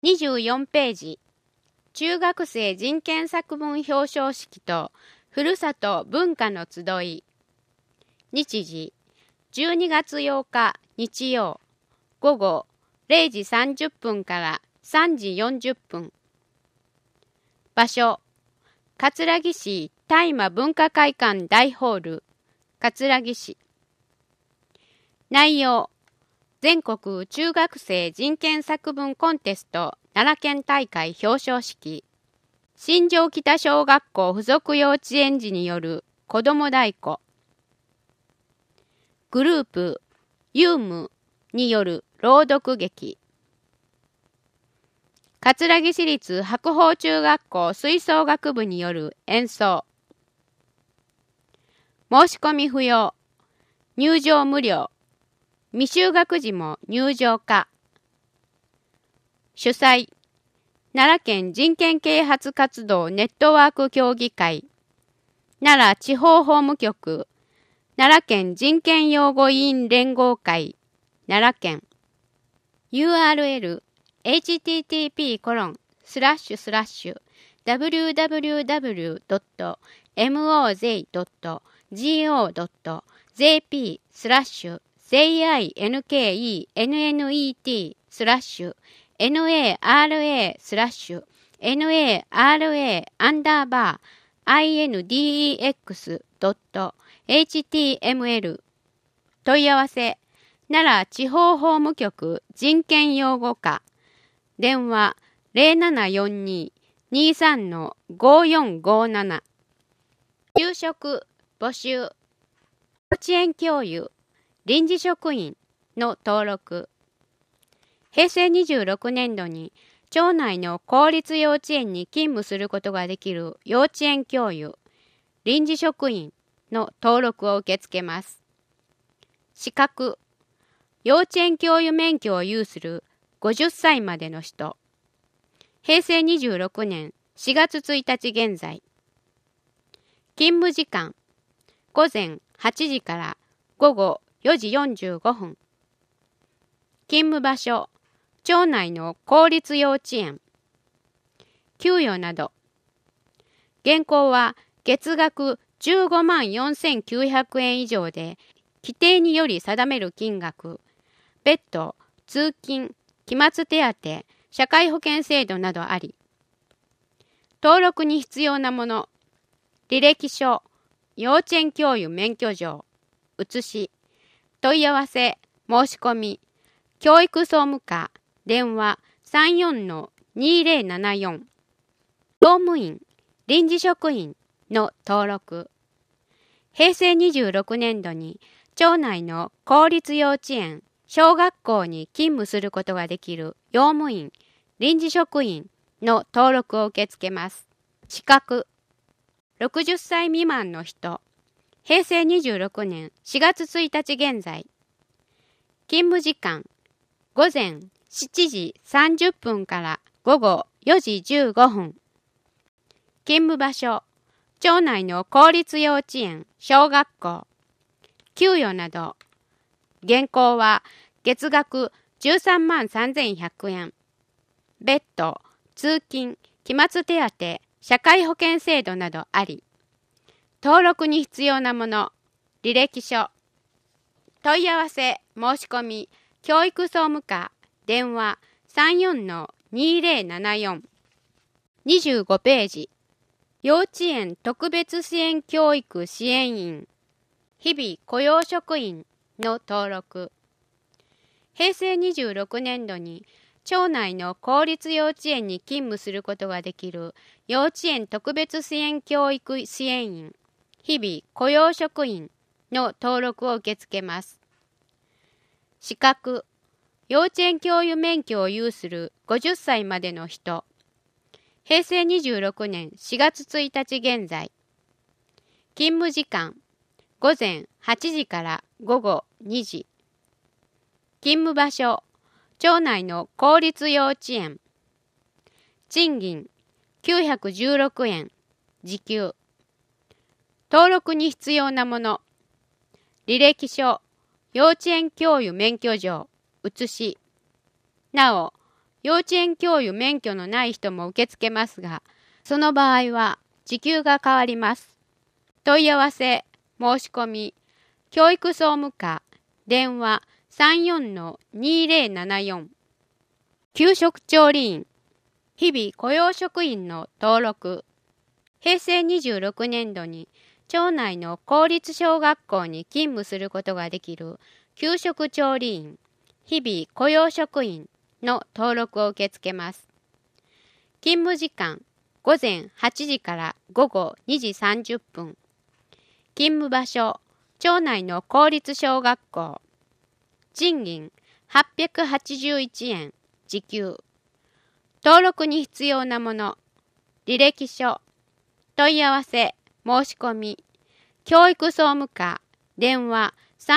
24ページ。中学生人権作文表彰式とふるさと文化の集い。日時、12月8日日曜、午後0時30分から3時40分。場所、葛城市大麻文化会館大ホール、葛城市。内容、全国中学生人権作文コンテスト奈良県大会表彰式。新庄北小学校附属幼稚園児による子ども太鼓。グループ、ユームによる朗読劇。葛城市立白鵬中学校吹奏楽部による演奏。申し込み不要。入場無料。未就学児も入場可。主催、奈良県人権啓発活動ネットワーク協議会、奈良地方法務局、奈良県人権擁護委員連合会、奈良県。URL http://www.moz.gov.za/nara/index.html 問い合わせ、奈良地方法務局人権擁護課、電話0742-23-5457。給食募集。幼稚園教諭、臨時職員の登録。平成26年度に町内の公立幼稚園に勤務することができる幼稚園教諭、臨時職員の登録を受け付けます。資格、幼稚園教諭免許を有する50歳までの人。平成26年4月1日現在。勤務時間、午前8時から午後4時45分。勤務場所、町内の公立幼稚園。給与など。現行は月額15万4900円以上で、規定により定める金額、別途、通勤、期末手当、社会保険制度などあり。登録に必要なもの、履歴書、幼稚園教諭免許状、写し、問い合わせ、申し込み、教育総務課、電話34-2074。業務員、臨時職員の登録。平成26年度に町内の公立幼稚園、小学校に勤務することができる用務員、臨時職員の登録を受け付けます。資格、60歳未満の人。平成26年4月1日現在。勤務時間、午前7時30分から午後4時15分。勤務場所、町内の公立幼稚園、小学校。給与など。現行は月額13万3100円。別途、通勤、期末手当、社会保険制度などあり。登録に必要なもの、履歴書。問い合わせ、申し込み、教育総務課、電話34-2074。25ページ。幼稚園特別支援教育支援員、日々雇用職員の登録。平成26年度に町内の公立幼稚園に勤務することができる幼稚園特別支援教育支援員、日々雇用職員の登録を受け付けます。資格、幼稚園教諭免許を有する50歳までの人。平成26年4月1日現在。勤務時間、午前8時から午後2時。勤務場所、町内の公立幼稚園。賃金、916円、時給。登録に必要なもの。履歴書、幼稚園教諭免許状、写し。なお、 幼稚園教諭免許のない人も受け付けますが、その場合は時給が変わります。問い合わせ、申し込み、教育総務課、電話34-2074。給食調理員、日々雇用職員の登録。平成26年度に町内の公立小学校に勤務することができる給食調理員、日々雇用職員の登録を受け付けます。勤務時間、午前8時から午後2時30分。勤務場所、町内の公立小学校。賃金881円、時給。登録に必要なもの、履歴書、問い合わせ、申し込み、教育総務課、電話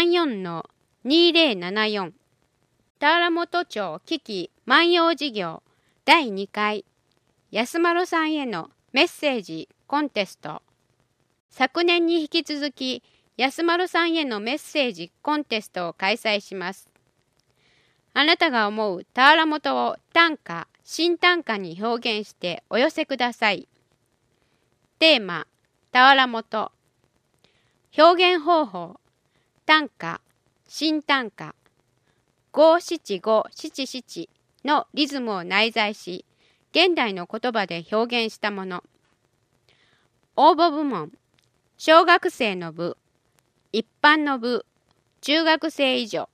34-2074。田原本町危機万葉事業第2回安丸さんへのメッセージコンテスト。昨年に引き続き安丸さんへのメッセージコンテストを開催します。あなたが思う田原本を短歌、新短歌に表現してお寄せください。テーマ、田原本。表現方法、短歌、新短歌。五七五七七のリズムを内在し、現代の言葉で表現したもの。応募部門、小学生の部、一般の部、中学生以上。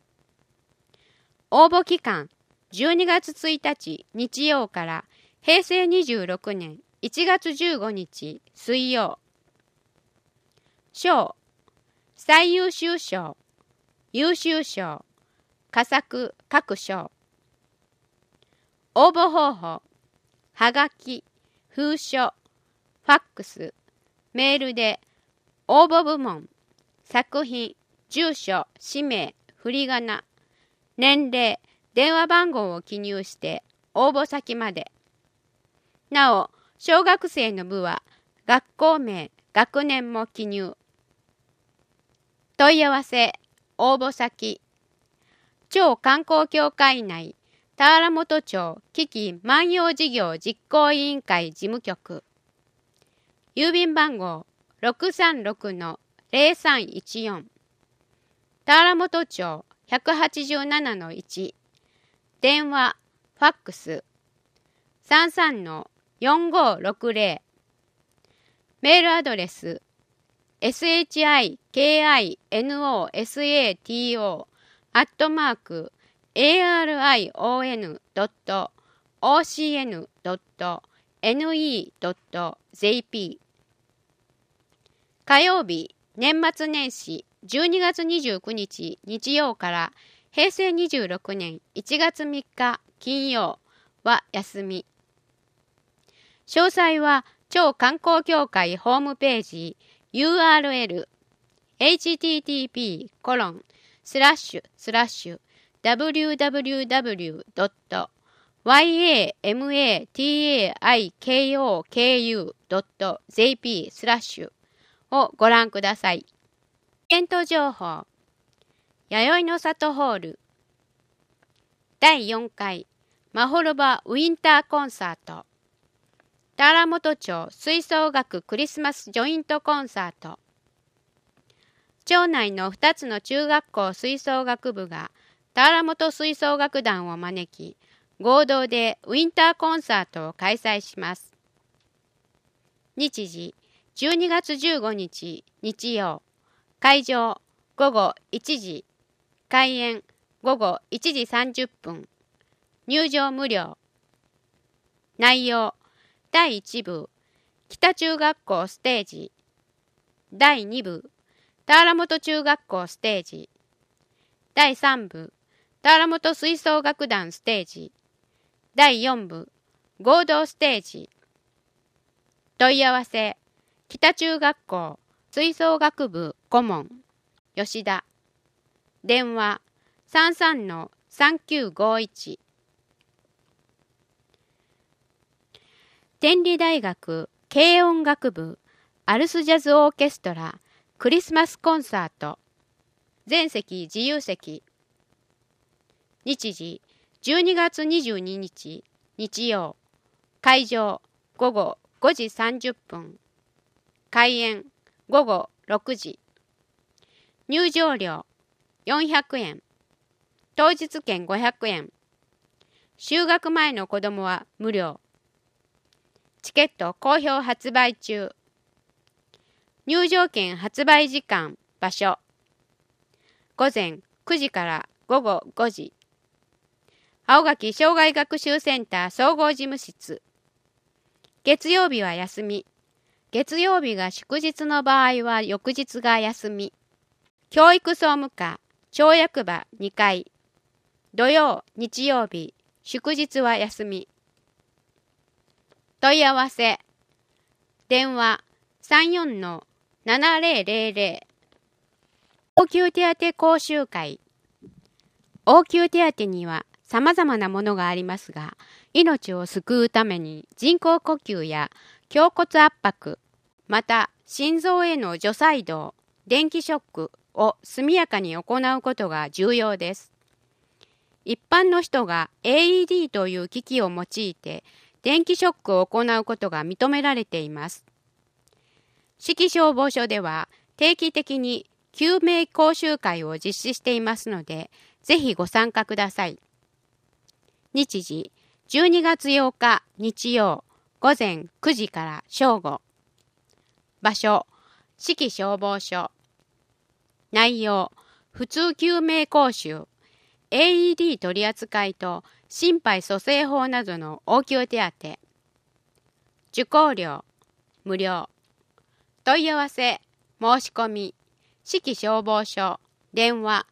応募期間、12月1日日曜から平成26年1月15日水曜。賞、最優秀賞、優秀賞、佳作各賞。応募方法、はがき、封書、ファックス、メールで応募部門、作品、住所、氏名、振り仮名、年齢、電話番号を記入して応募先まで。なお、小学生の部は学校名、学年も記入。問い合わせ、応募先、町観光協会内、田原本町危機万葉事業実行委員会事務局。郵便番号636-0314。田原本町187-1。電話、ファックス33-4560。メールアドレス shikino@arion.ocn.ne.jp。 火曜日、年末年始12月29日日曜から平成26年1月3日金曜は休み。詳細は町観光協会ホームページ URL http://www.yamataikoku.jp/ をご覧ください。イベント情報、弥生の里ホール第4回まほろばウィンターコンサート、田原本町吹奏楽クリスマスジョイントコンサート。町内の2つの中学校吹奏楽部が田原本吹奏楽団を招き、合同でウィンターコンサートを開催します。日時、12月15日日曜。会場、午後1時。開演、午後1時30分。入場無料。内容、第1部、北中学校ステージ。第2部、田原本中学校ステージ。第3部、田原本吹奏楽団ステージ。第4部、合同ステージ。問い合わせ、北中学校吹奏楽部顧問、吉田。電話、33-3951。天理大学軽音楽部アルスジャズオーケストラクリスマスコンサート。全席自由席。日時、 12月22日日曜、会場午後5時30分、開演午後6時、入場料400円、当日券500円、就学前の子どもは無料。チケット好評発売中。入場券発売時間、場所。午前9時から午後5時。青垣障害学習センター総合事務室。月曜日は休み。月曜日が祝日の場合は翌日が休み。教育総務課、町役場2階。土曜、日曜日、祝日は休み。問い合わせ。電話34-7000。応急手当講習会。応急手当には様々なものがありますが、命を救うために人工呼吸や胸骨圧迫、また心臓への除細動、電気ショックを速やかに行うことが重要です。一般の人が AED という機器を用いて電気ショックを行うことが認められています。市消消防署では定期的に救命講習会を実施していますので、ぜひご参加ください。日時、12月8日日曜午前9時から正午。場所、市消消防署。内容、普通救命講習、AED 取扱いと心肺蘇生法などの応急手当。受講料、無料。問い合わせ、申し込み、市消消防署、電話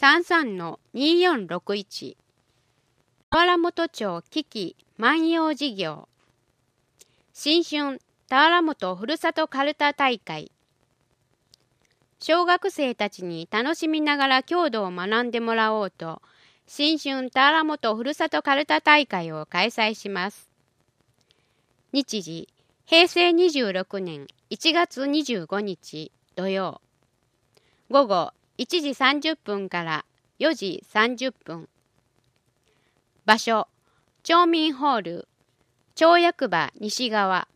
33-2461。田原本町危機万葉事業。新春田原本ふるさとかるた大会。小学生たちに楽しみながら郷土を学んでもらおうと、新春田原本ふるさとかるた大会を開催します。日時、平成26年1月25日土曜。午後1時30分から4時30分。場所、町民ホール、町役場西側。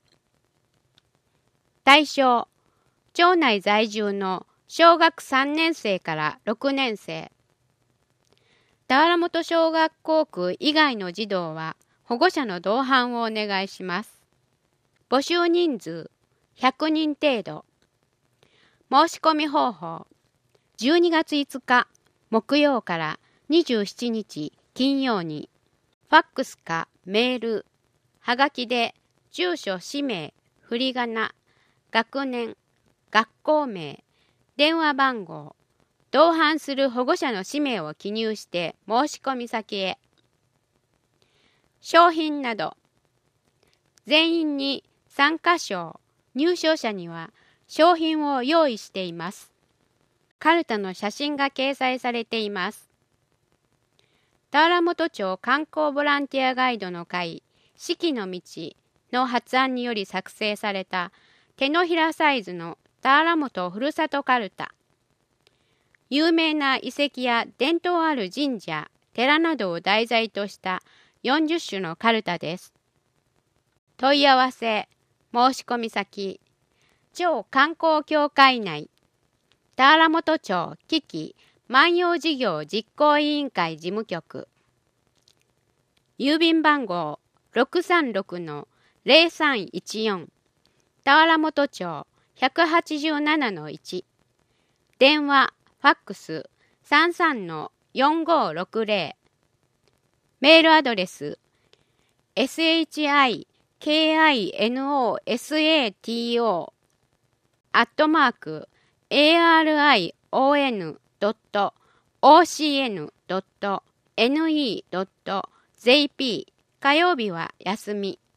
対象、町内在住の小学3年生から6年生。田原本小学校区以外の児童は保護者の同伴をお願いします。募集人数100人程度。申し込み方法。12月5日木曜から27日金曜に、ファックスかメール、はがきで住所、氏名、振り仮名、学年、学校名、電話番号、同伴する保護者の氏名を記入して申し込み先へ。商品など。全員に参加賞、入賞者には商品を用意しています。カルタの写真が掲載されています。田原本町観光ボランティアガイドの会、四季の道の発案により作成された手のひらサイズの田原本ふるさとカルタ。有名な遺跡や伝統ある神社、寺などを題材とした40種のカルタです。問い合わせ、申し込み先、町観光協会内、田原本町危機万葉事業実行委員会事務局。郵便番号636-0314、田原本町187-1。電話、ファックス33-4560。メールアドレス shikinoARION.ocn.ne.jp。 火曜日は休み。